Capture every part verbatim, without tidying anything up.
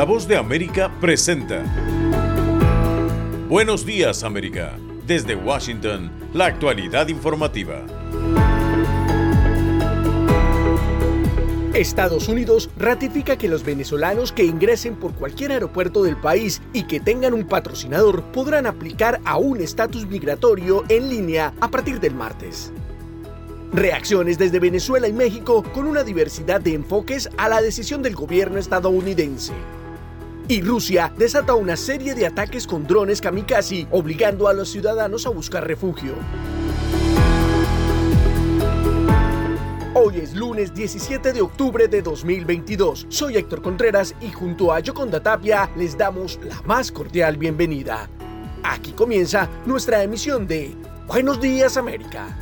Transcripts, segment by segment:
La Voz de América presenta Buenos Días, América. Desde Washington, la actualidad informativa. Estados Unidos ratifica que los venezolanos que ingresen por cualquier aeropuerto del país y que tengan un patrocinador podrán aplicar a un estatus migratorio en línea a partir del martes. Reacciones desde Venezuela y México con una diversidad de enfoques a la decisión del gobierno estadounidense. Y Rusia desata una serie de ataques con drones kamikaze, obligando a los ciudadanos a buscar refugio. Hoy es lunes diecisiete de octubre de dos mil veintidós. Soy Héctor Contreras y junto a Yoconda Tapia les damos la más cordial bienvenida. Aquí comienza nuestra emisión de Buenos Días, América.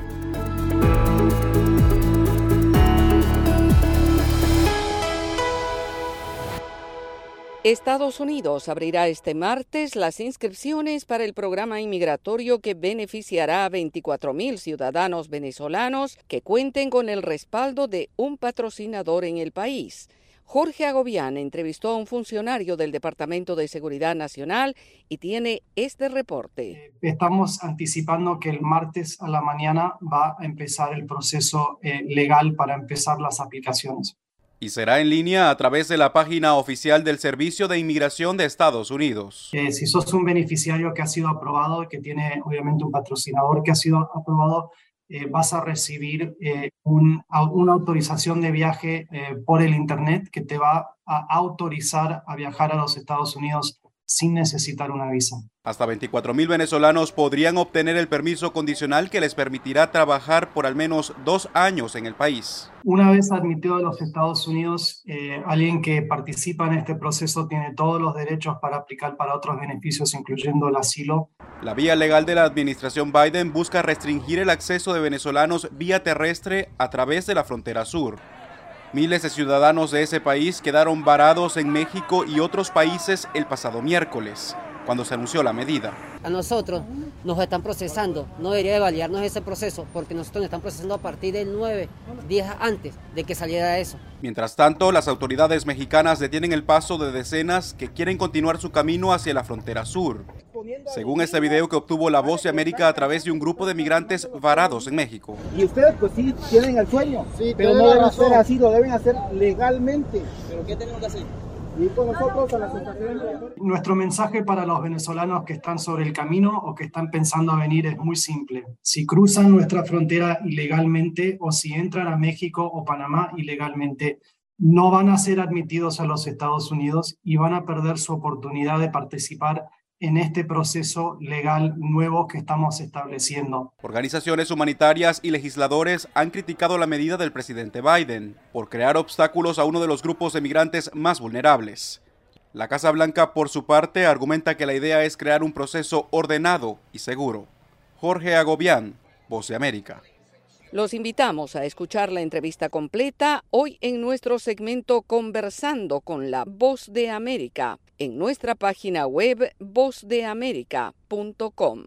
Estados Unidos abrirá este martes las inscripciones para el programa inmigratorio que beneficiará a veinticuatro mil ciudadanos venezolanos que cuenten con el respaldo de un patrocinador en el país. Jorge Agobián entrevistó a un funcionario del Departamento de Seguridad Nacional y tiene este reporte. Estamos anticipando que el martes a la mañana va a empezar el proceso eh, legal para empezar las aplicaciones. Y será en línea a través de la página oficial del Servicio de Inmigración de Estados Unidos. Eh, si sos un beneficiario que ha sido aprobado, que tiene obviamente un patrocinador que ha sido aprobado, eh, vas a recibir eh, un, una autorización de viaje eh, por el Internet que te va a autorizar a viajar a los Estados Unidos sin necesitar una visa. Hasta veinticuatro mil venezolanos podrían obtener el permiso condicional que les permitirá trabajar por al menos dos años en el país. Una vez admitido a los Estados Unidos, eh, alguien que participa en este proceso tiene todos los derechos para aplicar para otros beneficios, incluyendo el asilo. La vía legal de la administración Biden busca restringir el acceso de venezolanos vía terrestre a través de la frontera sur. Miles de ciudadanos de ese país quedaron varados en México y otros países el pasado miércoles, cuando se anunció la medida. A nosotros nos están procesando, no debería de validarnos ese proceso, porque nosotros nos están procesando a partir del nueve, días antes de que saliera eso. Mientras tanto, las autoridades mexicanas detienen el paso de decenas que quieren continuar su camino hacia la frontera sur. Según este video que obtuvo La Voz de América a través de un grupo de migrantes varados en México. Y ustedes pues sí tienen el sueño, sí, pero no deben hacer así, lo deben hacer legalmente. ¿Pero qué tenemos que hacer? Ir con nosotros a la asociación. Nuestro mensaje para los venezolanos que están sobre el camino o que están pensando a venir es muy simple. Si cruzan nuestra frontera ilegalmente o si entran a México o Panamá ilegalmente, no van a ser admitidos a los Estados Unidos y van a perder su oportunidad de participar en este proceso legal nuevo que estamos estableciendo. Organizaciones humanitarias y legisladores han criticado la medida del presidente Biden por crear obstáculos a uno de los grupos de migrantes más vulnerables. La Casa Blanca, por su parte, argumenta que la idea es crear un proceso ordenado y seguro. Jorge Agobián, Voz de América. Los invitamos a escuchar la entrevista completa hoy en nuestro segmento Conversando con la Voz de América, en nuestra página web voz de america punto com.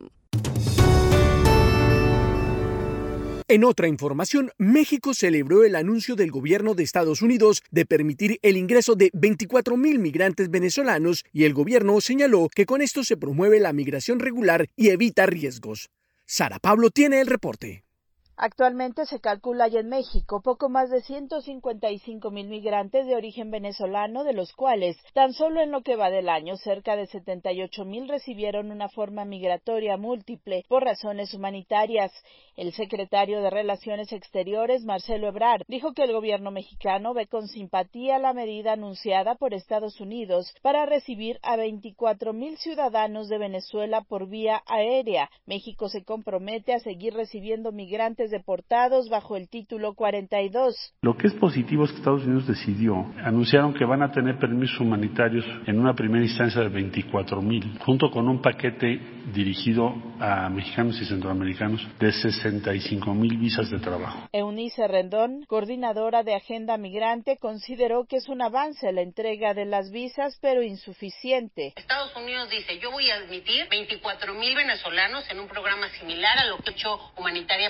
En otra información, México celebró el anuncio del gobierno de Estados Unidos de permitir el ingreso de veinticuatro mil migrantes venezolanos y el gobierno señaló que con esto se promueve la migración regular y evita riesgos. Sara Pablo tiene el reporte. Actualmente se calcula hay en México poco más de ciento cincuenta y cinco mil migrantes de origen venezolano, de los cuales tan solo en lo que va del año cerca de setenta y ocho mil recibieron una forma migratoria múltiple por razones humanitarias. El secretario de Relaciones Exteriores, Marcelo Ebrard, dijo que el gobierno mexicano ve con simpatía la medida anunciada por Estados Unidos para recibir a veinticuatro mil ciudadanos de Venezuela por vía aérea. México se compromete a seguir recibiendo migrantes deportados bajo el título cuarenta y dos. Lo que es positivo es que Estados Unidos decidió, anunciaron que van a tener permisos humanitarios en una primera instancia de veinticuatro mil, junto con un paquete dirigido a mexicanos y centroamericanos de sesenta y cinco mil visas de trabajo. Eunice Rendón, coordinadora de Agenda Migrante, consideró que es un avance la entrega de las visas, pero insuficiente. Estados Unidos dice, yo voy a admitir veinticuatro mil venezolanos en un programa similar a lo que he hecho humanitariamente con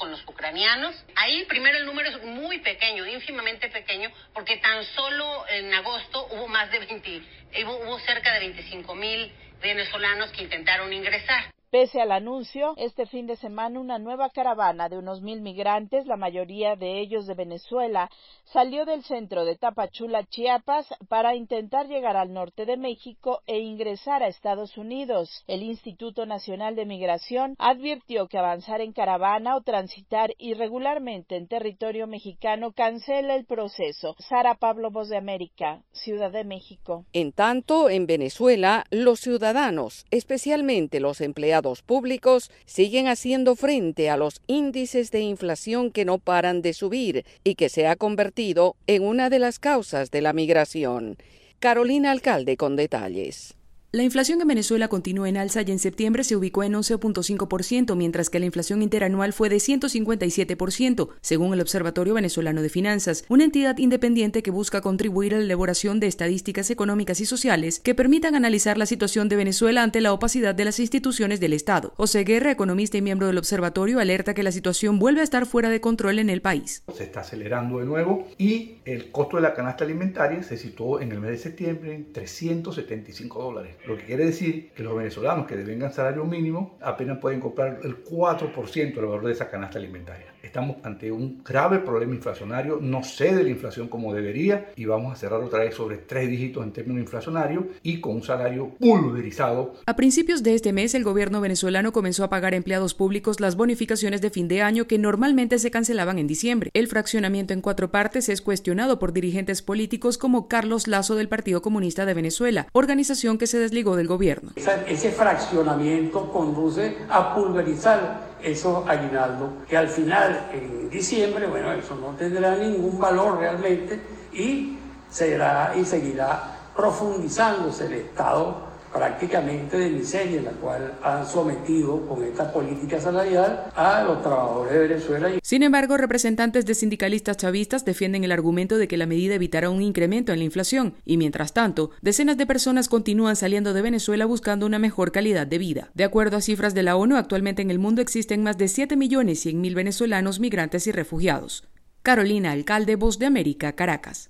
con los ucranianos. Ahí primero el número es muy pequeño, ínfimamente pequeño, porque tan solo en agosto hubo más de veinte, hubo, hubo cerca de veinticinco mil venezolanos que intentaron ingresar. Pese al anuncio, este fin de semana una nueva caravana de unos mil migrantes, la mayoría de ellos de Venezuela, salió del centro de Tapachula, Chiapas, para intentar llegar al norte de México e ingresar a Estados Unidos. El Instituto Nacional de Migración advirtió que avanzar en caravana o transitar irregularmente en territorio mexicano cancela el proceso. Sara Pablo, Voz de América, Ciudad de México. En tanto, en Venezuela, los ciudadanos, especialmente los empleados públicos, siguen haciendo frente a los índices de inflación que no paran de subir y que se ha convertido en una de las causas de la migración. Carolina Alcalde con detalles. La inflación en Venezuela continúa en alza y en septiembre se ubicó en once punto cinco por ciento, mientras que la inflación interanual fue de ciento cincuenta y siete por ciento, según el Observatorio Venezolano de Finanzas, una entidad independiente que busca contribuir a la elaboración de estadísticas económicas y sociales que permitan analizar la situación de Venezuela ante la opacidad de las instituciones del Estado. José Guerra, economista y miembro del observatorio, alerta que la situación vuelve a estar fuera de control en el país. Se está acelerando de nuevo y el costo de la canasta alimentaria se situó en el mes de septiembre en trescientos setenta y cinco dólares. Lo que quiere decir que los venezolanos que devengan salario mínimo apenas pueden comprar el cuatro por ciento del valor de esa canasta alimentaria. Estamos ante un grave problema inflacionario, no cede la inflación como debería y vamos a cerrar otra vez sobre tres dígitos en términos inflacionarios y con un salario pulverizado. A principios de este mes, el gobierno venezolano comenzó a pagar a empleados públicos las bonificaciones de fin de año que normalmente se cancelaban en diciembre. El fraccionamiento en cuatro partes es cuestionado por dirigentes políticos como Carlos Lazo del Partido Comunista de Venezuela, organización que se desligó del gobierno. Ese fraccionamiento conduce a pulverizar esos aguinaldos, que al final, en diciembre, bueno, eso no tendrá ningún valor realmente y será y seguirá profundizándose el estado prácticamente de miseria en la cual han sometido con esta política salarial a los trabajadores de Venezuela. Sin embargo, representantes de sindicalistas chavistas defienden el argumento de que la medida evitará un incremento en la inflación y, mientras tanto, decenas de personas continúan saliendo de Venezuela buscando una mejor calidad de vida. De acuerdo a cifras de la ONU, actualmente en el mundo existen más de siete millones cien mil venezolanos migrantes y refugiados. Carolina Alcalde, Voz de América, Caracas.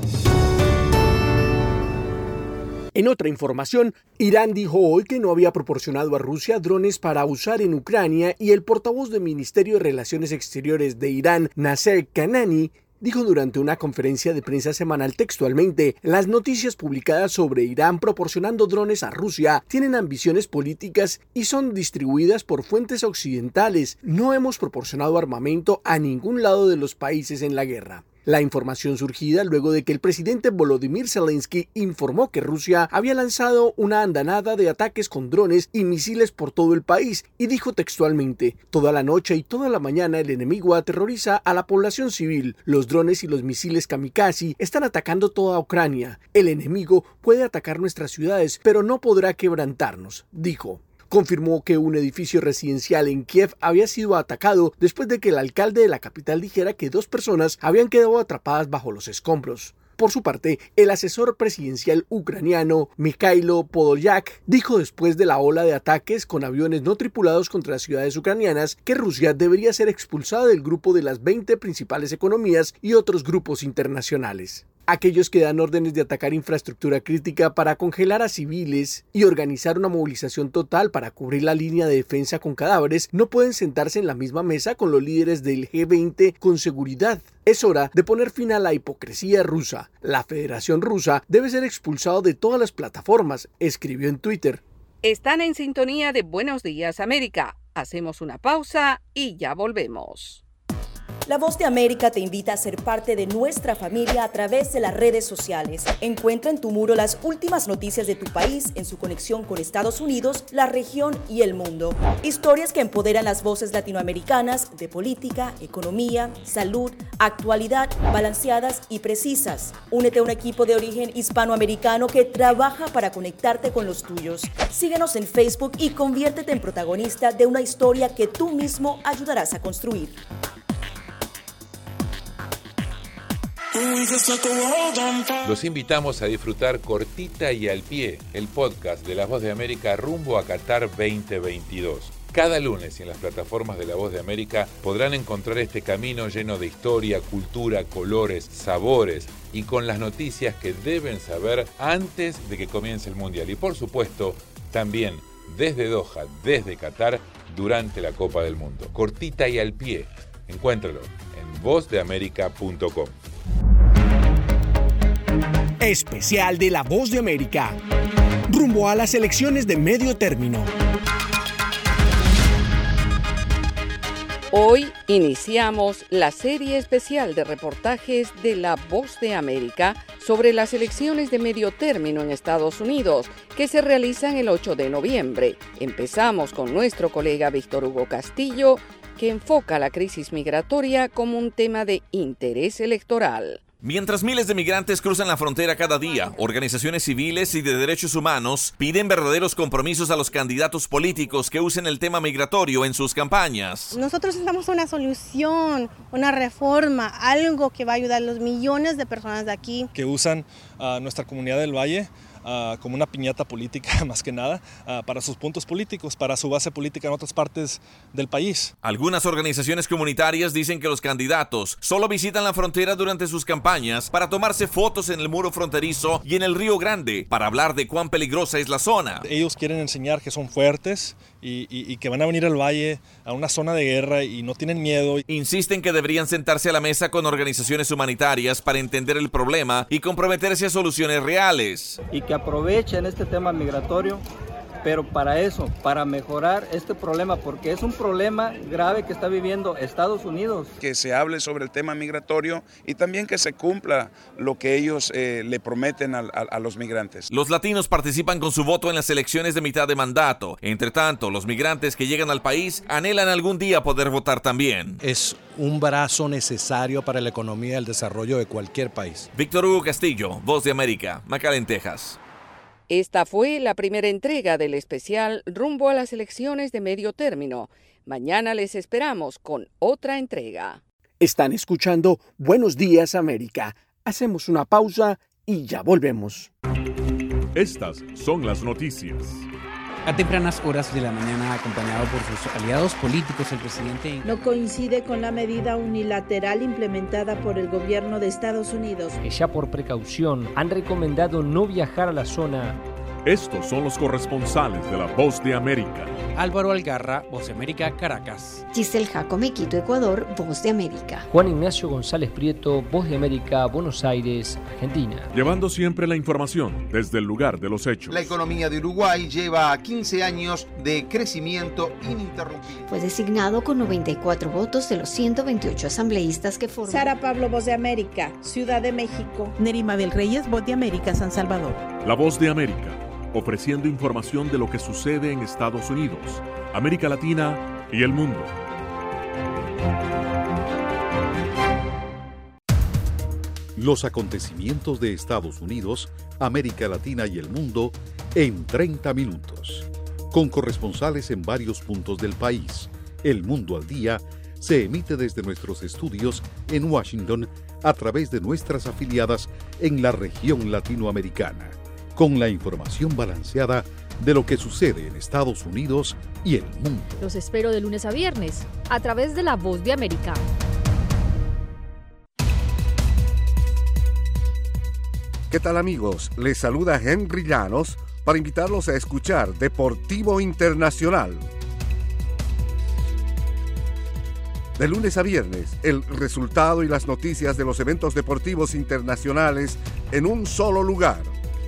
En otra información, Irán dijo hoy que no había proporcionado a Rusia drones para usar en Ucrania y el portavoz del Ministerio de Relaciones Exteriores de Irán, Nasser Kanani, dijo durante una conferencia de prensa semanal textualmente: las noticias publicadas sobre Irán proporcionando drones a Rusia tienen ambiciones políticas y son distribuidas por fuentes occidentales. No hemos proporcionado armamento a ningún lado de los países en la guerra. La información surgida luego de que el presidente Volodymyr Zelensky informó que Rusia había lanzado una andanada de ataques con drones y misiles por todo el país y dijo textualmente: toda la noche y toda la mañana el enemigo aterroriza a la población civil. Los drones y los misiles kamikaze están atacando toda Ucrania. El enemigo puede atacar nuestras ciudades, pero no podrá quebrantarnos, dijo. Confirmó que un edificio residencial en Kiev había sido atacado después de que el alcalde de la capital dijera que dos personas habían quedado atrapadas bajo los escombros. Por su parte, el asesor presidencial ucraniano Mikhailo Podolyak dijo después de la ola de ataques con aviones no tripulados contra las ciudades ucranianas que Rusia debería ser expulsada del grupo de las veinte principales economías y otros grupos internacionales. Aquellos que dan órdenes de atacar infraestructura crítica para congelar a civiles y organizar una movilización total para cubrir la línea de defensa con cadáveres no pueden sentarse en la misma mesa con los líderes del G veinte con seguridad. Es hora de poner fin a la hipocresía rusa. La Federación Rusa debe ser expulsada de todas las plataformas, escribió en Twitter. Están en sintonía de Buenos Días América. Hacemos una pausa y ya volvemos. La Voz de América te invita a ser parte de nuestra familia a través de las redes sociales. Encuentra en tu muro las últimas noticias de tu país en su conexión con Estados Unidos, la región y el mundo. Historias que empoderan las voces latinoamericanas de política, economía, salud, actualidad, balanceadas y precisas. Únete a un equipo de origen hispanoamericano que trabaja para conectarte con los tuyos. Síguenos en Facebook y conviértete en protagonista de una historia que tú mismo ayudarás a construir. Los invitamos a disfrutar Cortita y al Pie, el podcast de La Voz de América rumbo a Qatar veinte veintidós. Cada lunes en las plataformas de La Voz de América podrán encontrar este camino lleno de historia, cultura, colores, sabores y con las noticias que deben saber antes de que comience el Mundial. Y por supuesto, también desde Doha, desde Qatar, durante la Copa del Mundo. Cortita y al pie. Encuéntralo en voz de américa punto com. Especial de La Voz de América. Rumbo a las elecciones de medio término. Hoy iniciamos la serie especial de reportajes de La Voz de América sobre las elecciones de medio término en Estados Unidos, que se realizan el ocho de noviembre. Empezamos con nuestro colega Víctor Hugo Castillo, que enfoca la crisis migratoria como un tema de interés electoral. Mientras miles de migrantes cruzan la frontera cada día, organizaciones civiles y de derechos humanos piden verdaderos compromisos a los candidatos políticos que usen el tema migratorio en sus campañas. Nosotros necesitamos una solución, una reforma, algo que va a ayudar a los millones de personas de aquí. Que usan a uh, nuestra comunidad del Valle Uh, como una piñata política más que nada, uh, para sus puntos políticos, para su base política en otras partes del país. Algunas organizaciones comunitarias dicen que los candidatos solo visitan la frontera durante sus campañas para tomarse fotos en el muro fronterizo y en el Río Grande para hablar de cuán peligrosa es la zona. Ellos quieren enseñar que son fuertes y, y, y que van a venir al Valle, a una zona de guerra, y no tienen miedo. Insisten que deberían sentarse a la mesa con organizaciones humanitarias para entender el problema y comprometerse a soluciones reales. Y que aprovechen este tema migratorio, pero para eso, para mejorar este problema, porque es un problema grave que está viviendo Estados Unidos. Que se hable sobre el tema migratorio y también que se cumpla lo que ellos eh, le prometen a, a, a los migrantes. Los latinos participan con su voto en las elecciones de mitad de mandato. Entre tanto, los migrantes que llegan al país anhelan algún día poder votar también. Es un brazo necesario para la economía y el desarrollo de cualquier país. Víctor Hugo Castillo, Voz de América, McAllen, Texas. Esta fue la primera entrega del especial rumbo a las elecciones de medio término. Mañana les esperamos con otra entrega. Están escuchando Buenos Días América. Hacemos una pausa y ya volvemos. Estas son las noticias. A tempranas horas de la mañana, acompañado por sus aliados políticos, el presidente no coincide con la medida unilateral implementada por el gobierno de Estados Unidos, que ya por precaución han recomendado no viajar a la zona. Estos son los corresponsales de La Voz de América. Álvaro Algarra, Voz de América, Caracas. Giselle Jacome, Quito, Ecuador, Voz de América. Juan Ignacio González Prieto, Voz de América, Buenos Aires, Argentina. Llevando siempre la información desde el lugar de los hechos. La economía de Uruguay lleva quince años de crecimiento ininterrumpido. Fue designado con noventa y cuatro votos de los ciento veintiocho asambleístas que forman. Sara Pablo, Voz de América, Ciudad de México. Nerima del Reyes, Voz de América, San Salvador. La Voz de América, ofreciendo información de lo que sucede en Estados Unidos, América Latina y el mundo. Los acontecimientos de Estados Unidos, América Latina y el mundo en treinta minutos. Con corresponsales en varios puntos del país. El Mundo al Día se emite desde nuestros estudios en Washington a través de nuestras afiliadas en la región latinoamericana, con la información balanceada de lo que sucede en Estados Unidos y el mundo. Los espero de lunes a viernes, a través de La Voz de América. ¿Qué tal, amigos? Les saluda Henry Llanos para invitarlos a escuchar Deportivo Internacional. De lunes a viernes, el resultado y las noticias de los eventos deportivos internacionales en un solo lugar.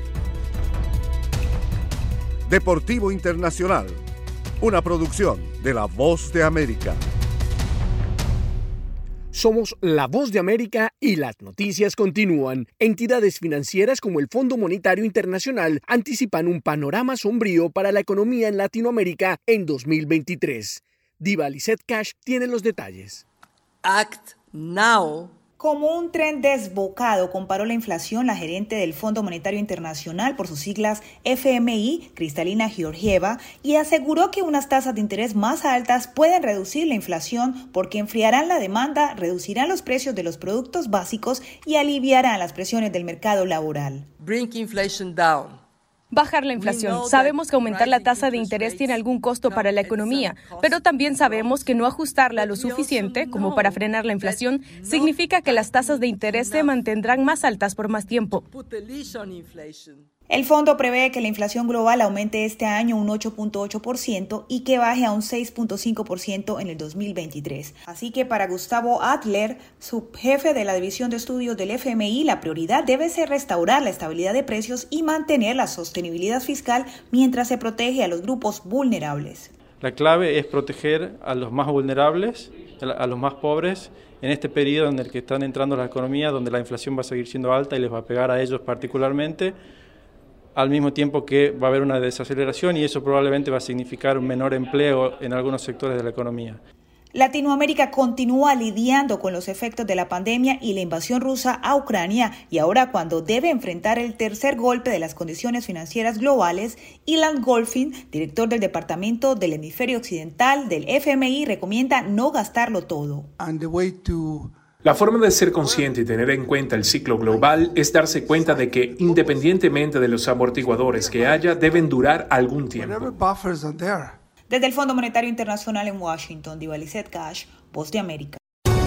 Deportivo Internacional, una producción de La Voz de América. Somos La Voz de América y las noticias continúan. Entidades financieras como el Fondo Monetario Internacional anticipan un panorama sombrío para la economía en Latinoamérica en dos mil veintitrés. Diva Lizette Cash tiene los detalles. Act Now. Como un tren desbocado, comparó la inflación la gerente del Fondo Monetario Internacional, por sus siglas F M I, Kristalina Georgieva, y aseguró que unas tasas de interés más altas pueden reducir la inflación porque enfriarán la demanda, reducirán los precios de los productos básicos y aliviarán las presiones del mercado laboral. Bring inflation down. Bajar la inflación. Sabemos que aumentar la tasa de interés tiene algún costo para la economía, pero también sabemos que no ajustarla lo suficiente como para frenar la inflación significa que las tasas de interés se mantendrán más altas por más tiempo. El fondo prevé que la inflación global aumente este año un ocho punto ocho por ciento y que baje a un seis punto cinco por ciento en el dos mil veintitrés. Así que para Gustavo Adler, subjefe de la División de Estudios del F M I, la prioridad debe ser restaurar la estabilidad de precios y mantener la sostenibilidad fiscal mientras se protege a los grupos vulnerables. La clave es proteger a los más vulnerables, a los más pobres, en este periodo en el que están entrando las economías, donde la inflación va a seguir siendo alta y les va a pegar a ellos particularmente, al mismo tiempo que va a haber una desaceleración y eso probablemente va a significar un menor empleo en algunos sectores de la economía. Latinoamérica continúa lidiando con los efectos de la pandemia y la invasión rusa a Ucrania y ahora cuando debe enfrentar el tercer golpe de las condiciones financieras globales, Ilan Goldfin, director del Departamento del Hemisferio Occidental del F M I, recomienda no gastarlo todo. And the way to La forma de ser consciente y tener en cuenta el ciclo global es darse cuenta de que, independientemente de los amortiguadores que haya, deben durar algún tiempo. Desde el Fondo Monetario Internacional en Washington, Diva Lizette Cash, Voz de América.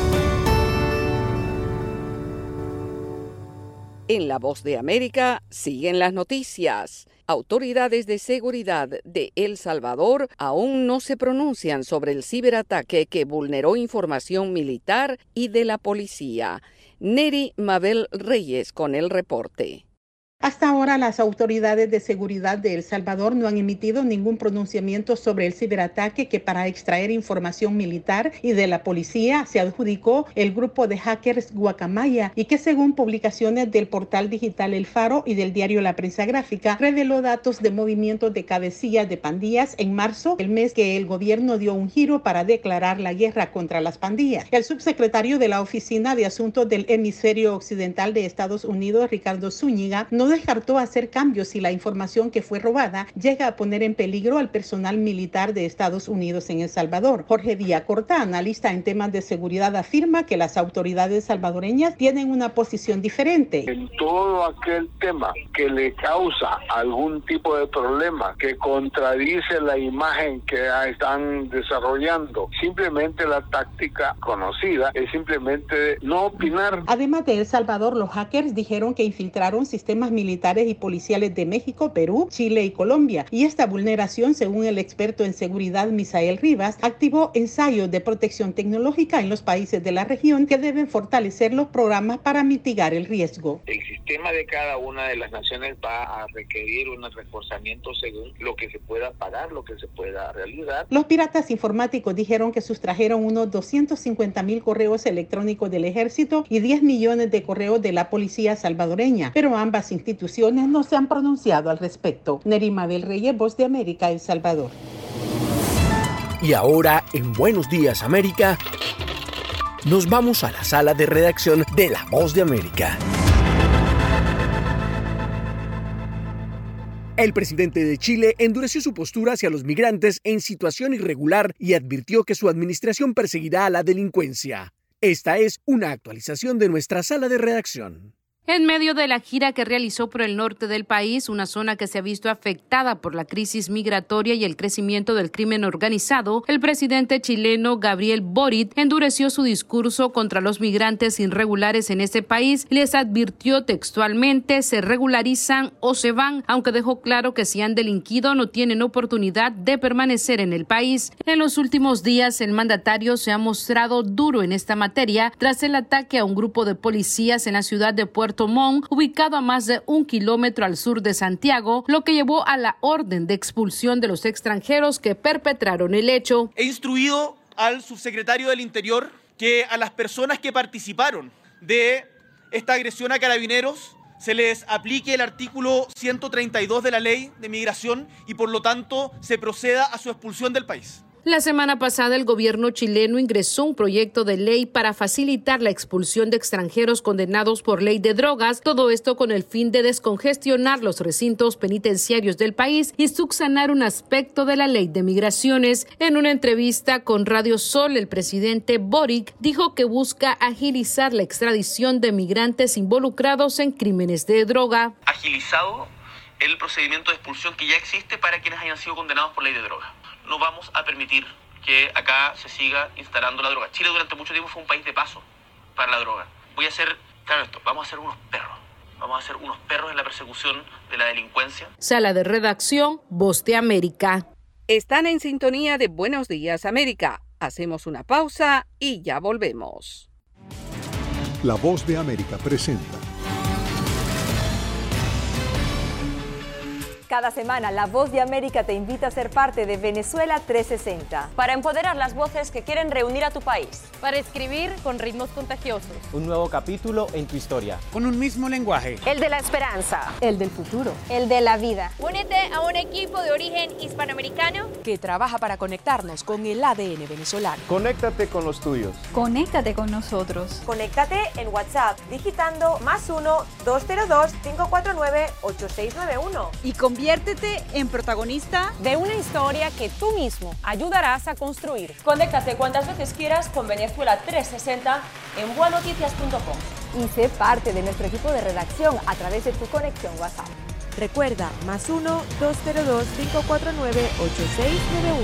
En la Voz de América siguen las noticias. Autoridades de seguridad de El Salvador aún no se pronuncian sobre el ciberataque que vulneró información militar y de la policía. Neri Mabel Reyes con el reporte. Hasta ahora, las autoridades de seguridad de El Salvador no han emitido ningún pronunciamiento sobre el ciberataque que para extraer información militar y de la policía se adjudicó el grupo de hackers Guacamaya y que según publicaciones del portal digital El Faro y del diario La Prensa Gráfica reveló datos de movimientos de cabecillas de pandillas en marzo, el mes que el gobierno dio un giro para declarar la guerra contra las pandillas. El subsecretario de la Oficina de Asuntos del Hemisferio Occidental de Estados Unidos, Ricardo Zúñiga, no descartó hacer cambios si la información que fue robada llega a poner en peligro al personal militar de Estados Unidos en El Salvador. Jorge Villacorta, analista en temas de seguridad, afirma que las autoridades salvadoreñas tienen una posición diferente. En todo aquel tema que le causa algún tipo de problema, que contradice la imagen que están desarrollando, simplemente la táctica conocida es simplemente no opinar. Además de El Salvador, los hackers dijeron que infiltraron sistemas militares y policiales de México, Perú, Chile y Colombia. Y esta vulneración, según el experto en seguridad Misael Rivas, activó ensayos de protección tecnológica en los países de la región que deben fortalecer los programas para mitigar el riesgo. El sistema de cada una de las naciones va a requerir un reforzamiento según lo que se pueda pagar, lo que se pueda realizar. Los piratas informáticos dijeron que sustrajeron unos doscientos cincuenta mil correos electrónicos del ejército y diez millones de correos de la policía salvadoreña, pero ambas instituciones no se han pronunciado al respecto. Neri Mabel Reyes, Voz de América, El Salvador. Y ahora, en Buenos Días América, nos vamos a la sala de redacción de La Voz de América. El presidente de Chile endureció su postura hacia los migrantes en situación irregular y advirtió que su administración perseguirá a la delincuencia. Esta es una actualización de nuestra sala de redacción. En medio de la gira que realizó por el norte del país, una zona que se ha visto afectada por la crisis migratoria y el crecimiento del crimen organizado, el presidente chileno Gabriel Boric endureció su discurso contra los migrantes irregulares en ese país. Les advirtió textualmente: se regularizan o se van, aunque dejó claro que si han delinquido no tienen oportunidad de permanecer en el país. En los últimos días, el mandatario se ha mostrado duro en esta materia tras el ataque a un grupo de policías en la ciudad de Puerto Montt, ubicado a más de un kilómetro al sur de Santiago, lo que llevó a la orden de expulsión de los extranjeros que perpetraron el hecho. He instruido al subsecretario del Interior que a las personas que participaron de esta agresión a carabineros se les aplique el artículo ciento treinta y dos de la Ley de Migración y por lo tanto se proceda a su expulsión del país. La semana pasada, el gobierno chileno ingresó un proyecto de ley para facilitar la expulsión de extranjeros condenados por ley de drogas, todo esto con el fin de descongestionar los recintos penitenciarios del país y subsanar un aspecto de la ley de migraciones. En una entrevista con Radio Sol, el presidente Boric dijo que busca agilizar la extradición de migrantes involucrados en crímenes de droga. Agilizado el procedimiento de expulsión que ya existe para quienes hayan sido condenados por ley de droga. No vamos a permitir que acá se siga instalando la droga. Chile durante mucho tiempo fue un país de paso para la droga. Voy a hacer, claro esto, vamos a ser unos perros. Vamos a ser unos perros en la persecución de la delincuencia. Sala de redacción, Voz de América. Están en sintonía de Buenos Días, América. Hacemos una pausa y ya volvemos. La Voz de América presenta. Cada semana, La Voz de América te invita a ser parte de Venezuela trescientos sesenta. Para empoderar las voces que quieren reunir a tu país. Para escribir con ritmos contagiosos. Un nuevo capítulo en tu historia. Con un mismo lenguaje. El de la esperanza. El del futuro. El de la vida. Únete a un equipo de origen hispanoamericano que trabaja para conectarnos con el A D N venezolano. Conéctate con los tuyos. Conéctate con nosotros. Conéctate en WhatsApp digitando más uno, dos cero dos, cinco cuatro nueve, ocho seis nueve uno. Y con Conviértete en protagonista de una historia que tú mismo ayudarás a construir. Conéctate cuantas veces quieras con Venezuela trescientos sesenta en buenoticias punto com. Y sé parte de nuestro equipo de redacción a través de tu conexión WhatsApp. Recuerda, más uno, dos cero dos, cinco cuatro nueve, ocho seis nueve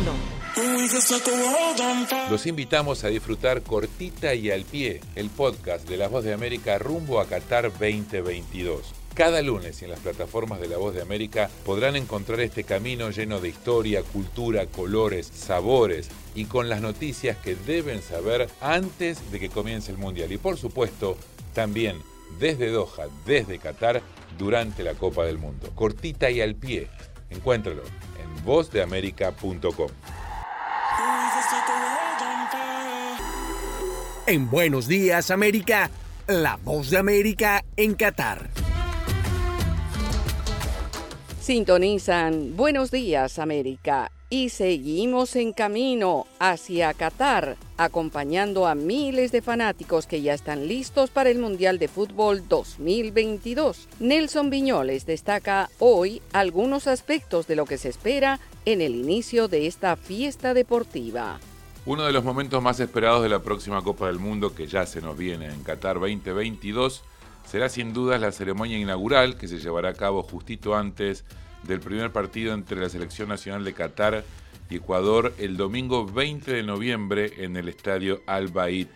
uno. Los invitamos a disfrutar Cortita y al Pie, el podcast de La Voz de América rumbo a Qatar veinte veintidós. Cada lunes en las plataformas de La Voz de América podrán encontrar este camino lleno de historia, cultura, colores, sabores y con las noticias que deben saber antes de que comience el Mundial. Y por supuesto, también desde Doha, desde Qatar, durante la Copa del Mundo. Cortita y al Pie. Encuéntralo en voz de américa punto com. En Buenos Días, América, La Voz de América en Qatar. Sintonizan Buenos Días, América, y seguimos en camino hacia Qatar, acompañando a miles de fanáticos que ya están listos para el Mundial de Fútbol dos mil veintidós. Nelson Viñoles destaca hoy algunos aspectos de lo que se espera en el inicio de esta fiesta deportiva. Uno de los momentos más esperados de la próxima Copa del Mundo, que ya se nos viene en Qatar veinte veintidós, será sin duda la ceremonia inaugural que se llevará a cabo justito antes del primer partido entre la Selección Nacional de Qatar y Ecuador el domingo veinte de noviembre en el estadio Al Bayt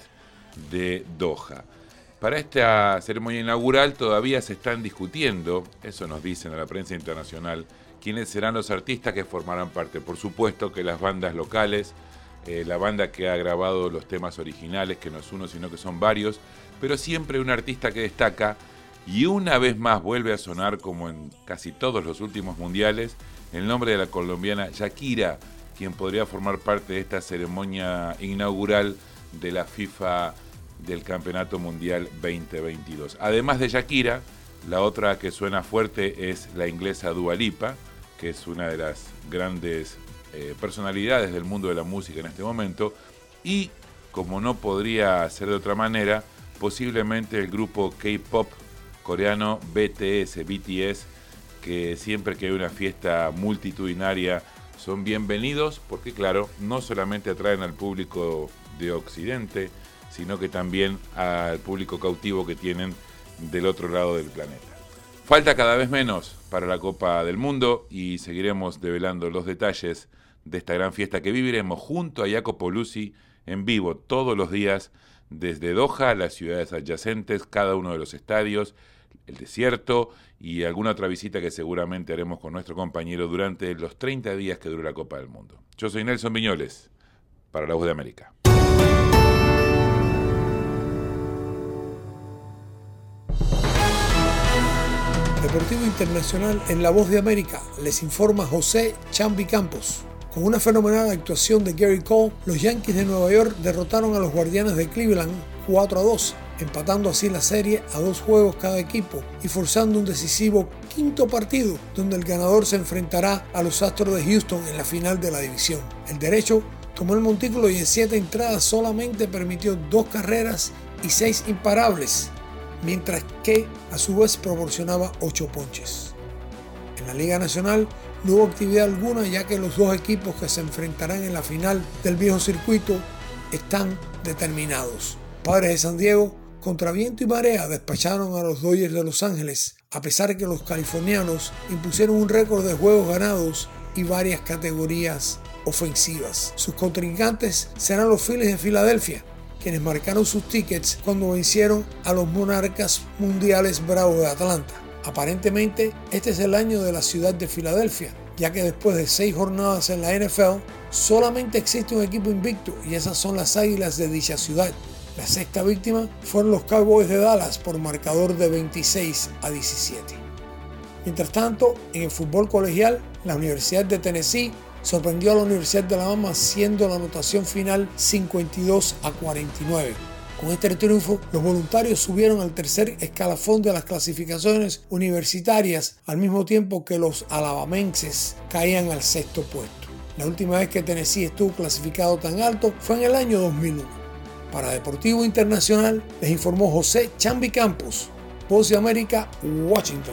de Doha. Para esta ceremonia inaugural todavía se están discutiendo, eso nos dicen a la prensa internacional, quiénes serán los artistas que formarán parte. Por supuesto que las bandas locales, eh, la banda que ha grabado los temas originales, que no es uno sino que son varios, pero siempre un artista que destaca y una vez más vuelve a sonar, como en casi todos los últimos mundiales, el nombre de la colombiana Shakira, quien podría formar parte de esta ceremonia inaugural de la FIFA del Campeonato Mundial veinte veintidós. Además de Shakira, la otra que suena fuerte es la inglesa Dua Lipa, que es una de las grandes eh, personalidades del mundo de la música en este momento, y como no podría ser de otra manera, posiblemente el grupo K-pop coreano B T S, B T S, que siempre que hay una fiesta multitudinaria son bienvenidos, porque claro, no solamente atraen al público de Occidente, sino que también al público cautivo que tienen del otro lado del planeta. Falta cada vez menos para la Copa del Mundo y seguiremos develando los detalles de esta gran fiesta que viviremos junto a Jacopo Luzzi en vivo todos los días desde Doha, las ciudades adyacentes, cada uno de los estadios, el desierto y alguna otra visita que seguramente haremos con nuestro compañero durante los treinta días que dure la Copa del Mundo. Yo soy Nelson Viñoles, para La Voz de América. Deportivo Internacional en La Voz de América, les informa José Chambi Campos. Con una fenomenal actuación de Gary Cole, los Yankees de Nueva York derrotaron a los Guardianes de Cleveland cuatro a dos, empatando así la serie a dos juegos cada equipo y forzando un decisivo quinto partido donde el ganador se enfrentará a los Astros de Houston en la final de la división. El derecho tomó el montículo y en siete entradas solamente permitió dos carreras y seis imparables, mientras que a su vez proporcionaba ocho ponches. En la Liga Nacional no hubo actividad alguna, ya que los dos equipos que se enfrentarán en la final del viejo circuito están determinados. Padres de San Diego contra viento y marea despacharon a los Dodgers de Los Ángeles, a pesar de que los californianos impusieron un récord de juegos ganados y varias categorías ofensivas. Sus contrincantes serán los Phillies de Filadelfia, quienes marcaron sus tickets cuando vencieron a los Monarcas Mundiales Bravos de Atlanta. Aparentemente, este es el año de la ciudad de Filadelfia, ya que después de seis jornadas en la N F L, solamente existe un equipo invicto y esas son las Águilas de dicha ciudad. La sexta víctima fueron los Cowboys de Dallas por marcador de veintiséis a diecisiete. Mientras tanto, en el fútbol colegial, la Universidad de Tennessee sorprendió a la Universidad de Alabama siendo la anotación final cincuenta y dos a cuarenta y nueve. Con este triunfo, los voluntarios subieron al tercer escalafón de las clasificaciones universitarias, al mismo tiempo que los alabamenses caían al sexto puesto. La última vez que Tennessee estuvo clasificado tan alto fue en el año dos mil uno. Para Deportivo Internacional, les informó José Chambi Campos, Voz de América, Washington.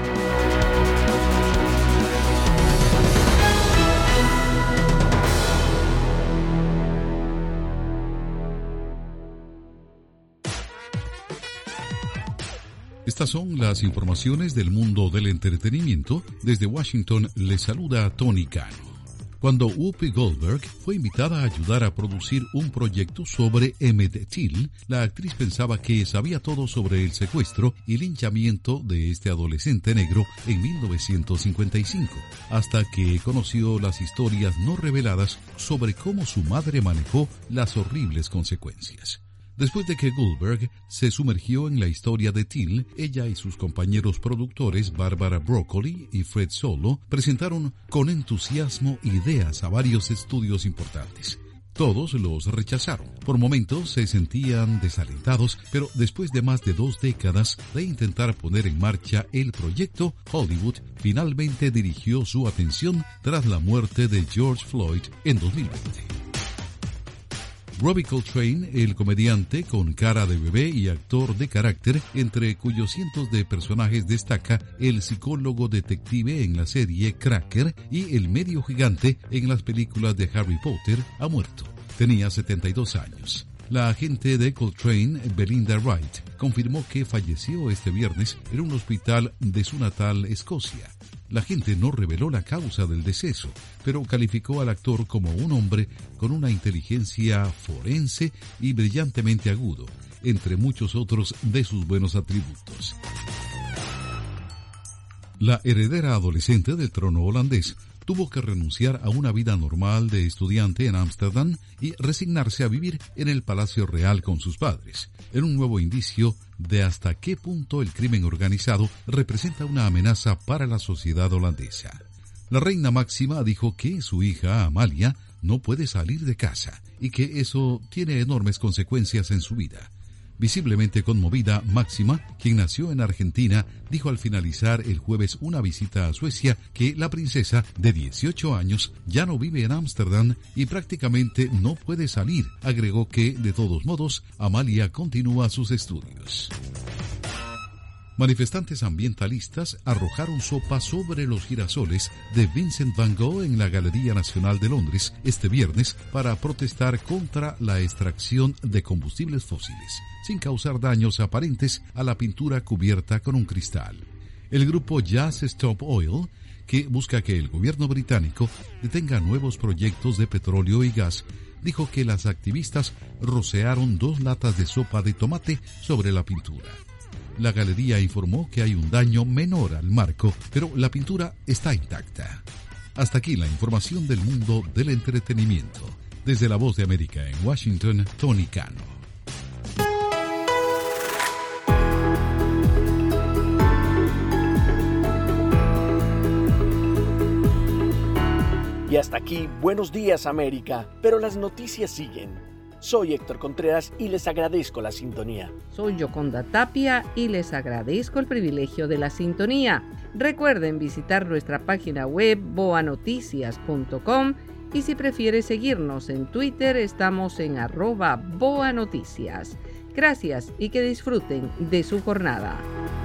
Estas son las informaciones del mundo del entretenimiento. Desde Washington les saluda Tony Cano. Cuando Whoopi Goldberg fue invitada a ayudar a producir un proyecto sobre Emmett Till, la actriz pensaba que sabía todo sobre el secuestro y linchamiento de este adolescente negro en mil novecientos cincuenta y cinco, hasta que conoció las historias no reveladas sobre cómo su madre manejó las horribles consecuencias. Después de que Goldberg se sumergió en la historia de Till, ella y sus compañeros productores Barbara Broccoli y Fred Solo presentaron con entusiasmo ideas a varios estudios importantes. Todos los rechazaron. Por momentos se sentían desalentados, pero después de más de dos décadas de intentar poner en marcha el proyecto, Hollywood finalmente dirigió su atención tras la muerte de George Floyd en dos mil veinte. Robbie Coltrane, el comediante con cara de bebé y actor de carácter, entre cuyos cientos de personajes destaca el psicólogo detective en la serie Cracker y el medio gigante en las películas de Harry Potter, ha muerto. Tenía setenta y dos años. La agente de Coltrane, Belinda Wright, confirmó que falleció este viernes en un hospital de su natal Escocia. La gente no reveló la causa del deceso, pero calificó al actor como un hombre con una inteligencia forense y brillantemente agudo, entre muchos otros de sus buenos atributos. La heredera adolescente del trono holandés tuvo que renunciar a una vida normal de estudiante en Ámsterdam y resignarse a vivir en el Palacio Real con sus padres, en un nuevo indicio de hasta qué punto el crimen organizado representa una amenaza para la sociedad holandesa. La reina Máxima dijo que su hija, Amalia, no puede salir de casa y que eso tiene enormes consecuencias en su vida. Visiblemente conmovida, Máxima, quien nació en Argentina, dijo al finalizar el jueves una visita a Suecia que la princesa, de dieciocho años, ya no vive en Ámsterdam y prácticamente no puede salir. Agregó que, de todos modos, Amalia continúa sus estudios. Manifestantes ambientalistas arrojaron sopa sobre los girasoles de Vincent van Gogh en la Galería Nacional de Londres este viernes para protestar contra la extracción de combustibles fósiles, sin causar daños aparentes a la pintura cubierta con un cristal. El grupo Just Stop Oil, que busca que el gobierno británico detenga nuevos proyectos de petróleo y gas, dijo que las activistas rociaron dos latas de sopa de tomate sobre la pintura. La galería informó que hay un daño menor al marco, pero la pintura está intacta. Hasta aquí la información del mundo del entretenimiento. Desde La Voz de América en Washington, Tony Cano. Y hasta aquí, Buenos Días América, pero las noticias siguen. Soy Héctor Contreras y les agradezco la sintonía. Soy Yoconda Tapia y les agradezco el privilegio de la sintonía. Recuerden visitar nuestra página web boa noticias punto com y si prefiere seguirnos en Twitter estamos en arroba boanoticias. Gracias y que disfruten de su jornada.